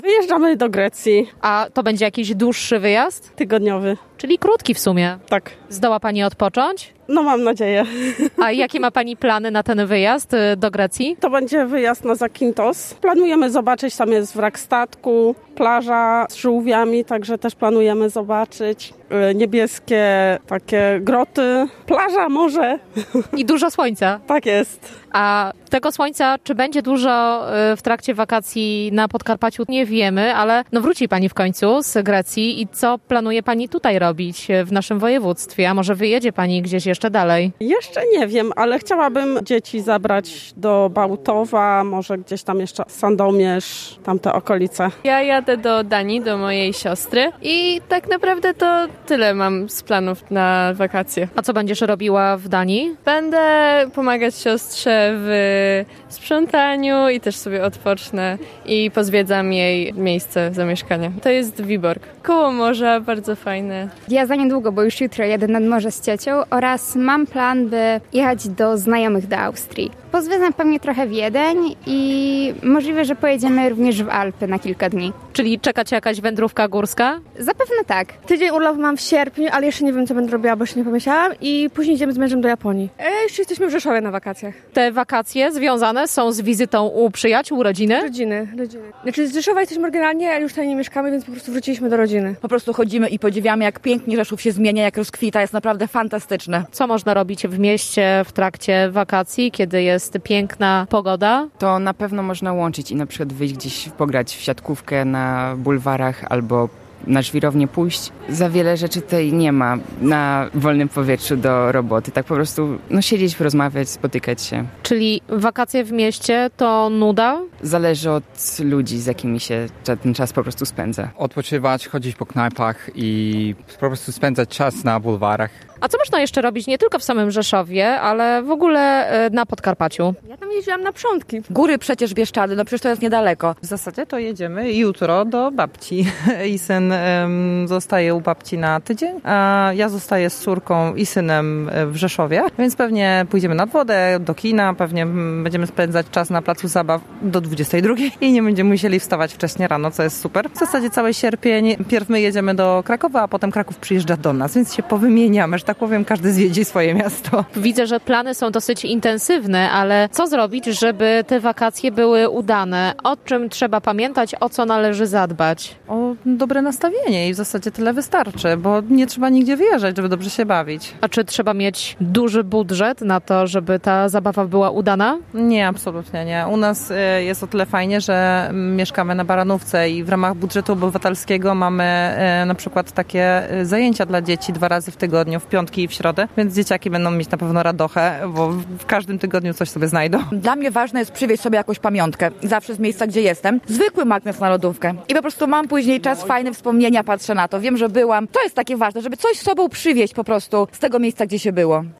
Wyjeżdżamy do Grecji. A to będzie jakiś dłuższy wyjazd? Tygodniowy. Czyli krótki w sumie. Tak. Zdoła pani odpocząć? No mam nadzieję. A jakie ma pani plany na ten wyjazd do Grecji? To będzie wyjazd na Zakintos. Planujemy zobaczyć, tam jest wrak statku, plaża z żółwiami, także też planujemy zobaczyć. Niebieskie takie groty, plaża, morze. I dużo słońca. Tak jest. A tego słońca, czy będzie dużo w trakcie wakacji na Podkarpaciu, nie wiemy, ale no wróci pani w końcu z Grecji i co planuje pani tutaj robić w naszym województwie? A może wyjedzie pani gdzieś jeszcze dalej? Jeszcze nie wiem, ale chciałabym dzieci zabrać do Bałtowa, może gdzieś tam jeszcze Sandomierz, tamte okolice. Ja jadę do Danii, do mojej siostry i tak naprawdę to tyle mam z planów na wakacje. A co będziesz robiła w Danii? Będę pomagać siostrze w sprzątaniu i też sobie odpocznę i pozwiedzam jej miejsce zamieszkania. To jest Wiborg. Koło morza, bardzo fajne. Ja za niedługo, bo już jutro jadę nad morze z ciocią oraz mam plan, by jechać do znajomych do Austrii. Pozwiedzam pewnie trochę Wiedeń i możliwe, że pojedziemy również w Alpy na kilka dni. Czyli czeka cię jakaś wędrówka górska? Zapewne tak. Tydzień urlop mam w sierpniu, ale jeszcze nie wiem, co będę robiła, bo jeszcze nie pomyślałam i później idziemy z mężem do Japonii. Już jesteśmy w Rzeszowie na wakacjach. Te wakacje związane są z wizytą u przyjaciół, rodziny? Rodziny. Znaczy z Rzeszowa jesteśmy oryginalnie, ale już tutaj nie mieszkamy, więc po prostu wróciliśmy do rodziny. Po prostu chodzimy i podziwiamy, jak pięknie Rzeszów się zmienia, jak rozkwita. Jest naprawdę fantastyczne. Co można robić w mieście w trakcie wakacji, kiedy jest piękna pogoda? To na pewno można łączyć i na przykład wyjść gdzieś pograć w siatkówkę na bulwarach albo na żwirownię pójść. Za wiele rzeczy tutaj nie ma na wolnym powietrzu do roboty. Tak po prostu siedzieć, porozmawiać, spotykać się. Czyli wakacje w mieście to nuda? Zależy od ludzi, z jakimi się ten czas po prostu spędza. Odpoczywać, chodzić po knajpach i po prostu spędzać czas na bulwarach. A co można jeszcze robić nie tylko w samym Rzeszowie, ale w ogóle na Podkarpaciu? Ja tam jeździłam na przątki. Góry przecież Bieszczady, no przecież to jest niedaleko. W zasadzie to jedziemy jutro do babci i syn zostaje u babci na tydzień, a ja zostaję z córką i synem w Rzeszowie, więc pewnie pójdziemy nad wodę, do kina, pewnie będziemy spędzać czas na placu zabaw do 22 i nie będziemy musieli wstawać wcześnie rano, co jest super. W zasadzie cały sierpień, pierw my jedziemy do Krakowa, a potem Kraków przyjeżdża do nas, więc się powymieniamy, że tak powiem, każdy zwiedzi swoje miasto. Widzę, że plany są dosyć intensywne, ale co zrobić, żeby te wakacje były udane? O czym trzeba pamiętać, o co należy zadbać? O dobre nastawienie i w zasadzie tyle wystarczy, bo nie trzeba nigdzie wyjeżdżać, żeby dobrze się bawić. A czy trzeba mieć duży budżet na to, żeby ta zabawa była udana? Nie, absolutnie nie. U nas jest o tyle fajnie, że mieszkamy na Baranówce i w ramach budżetu obywatelskiego mamy na przykład takie zajęcia dla dzieci 2 razy w tygodniu, w piątki i w środę, więc dzieciaki będą mieć na pewno radochę, bo w każdym tygodniu coś sobie znajdą. Dla mnie ważne jest przywieźć sobie jakąś pamiątkę, zawsze z miejsca, gdzie jestem. Zwykły magnes na lodówkę. I po prostu mam później czas, fajne wspomnienia, patrzę na to. Wiem, że byłam. To jest takie ważne, żeby coś z sobą przywieźć po prostu z tego miejsca, gdzie się było.